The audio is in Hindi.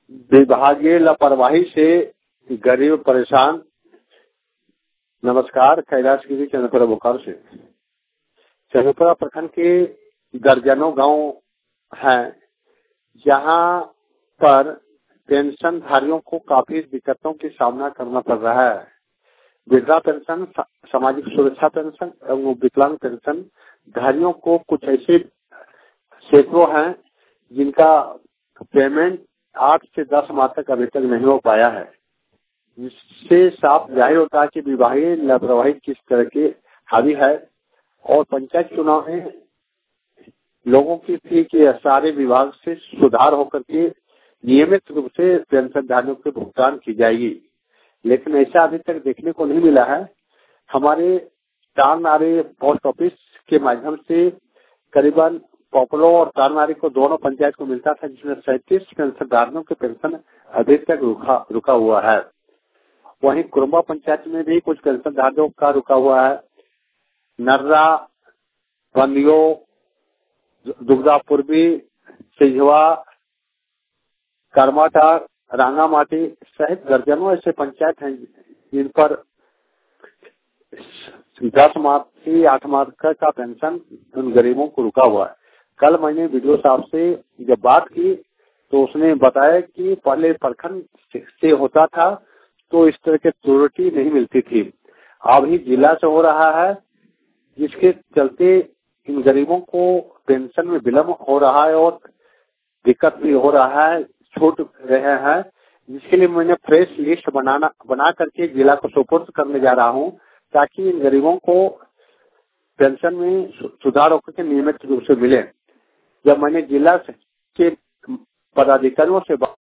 विभागीय लापरवाही से गरीब परेशान। नमस्कार, कैलाशगिरी चंद्रपुरा बोकारो से। चंद्रपुरा प्रखंड के दर्जनों गांव हैं जहां पर पेंशन धारियों को काफी दिक्कतों की सामना करना पड़ रहा है। वृद्धा पेंशन, सामाजिक सुरक्षा पेंशन एवं विकलांग पेंशन धारियों को कुछ ऐसे सैकड़ों हैं जिनका पेमेंट 8 से 10 माह तक अभी तक नहीं हो पाया है, जिससे साफ जाहिर होता है कि विभागीय लापरवाही किस तरह की हावी है। और पंचायत चुनाव में लोगों की थी कि सारे विभाग से सुधार होकर के नियमित रूप से पेंशनधारियों के भुगतान की जाएगी, लेकिन ऐसा अभी तक देखने को नहीं मिला है। हमारे तारनारी पोस्ट ऑफिस के माध्यम से करीबन पॉपुलो और तारनारी को दोनों पंचायत को मिलता था, जिसमें 37 पेंशनधारियों के पेंशन अभी तक रुका हुआ है। वहीं कुरुम्बा पंचायत में भी कुछ पेंशनधारियों का रुका हुआ है। नर्रा, बंदियो, दुर्गा पूर्वी, सिझवा, करमाटा, रांगामाटी सहित दर्जनों ऐसे पंचायत हैं जिन पर 10 माह से 8 माह का पेंशन उन गरीबों को रुका हुआ है। कल मैंने वीडियो साहब से जब बात की तो उसने बताया कि पहले प्रखंड से होता था तो इस तरह की त्रुटि नहीं मिलती थी, अभी जिला से हो रहा है, जिसके चलते इन गरीबों को पेंशन में विलम्ब हो रहा है और दिक्कत भी हो रहा है, छूट रहे हैं। जिसके लिए मैंने फ्रेश लिस्ट बना करके जिला को सुपुर्द करने जा रहा हूं, ताकि इन गरीबों को पेंशन में सुधार होकर के नियमित रूप से मिले। जब मैंने जिला के पदाधिकारियों से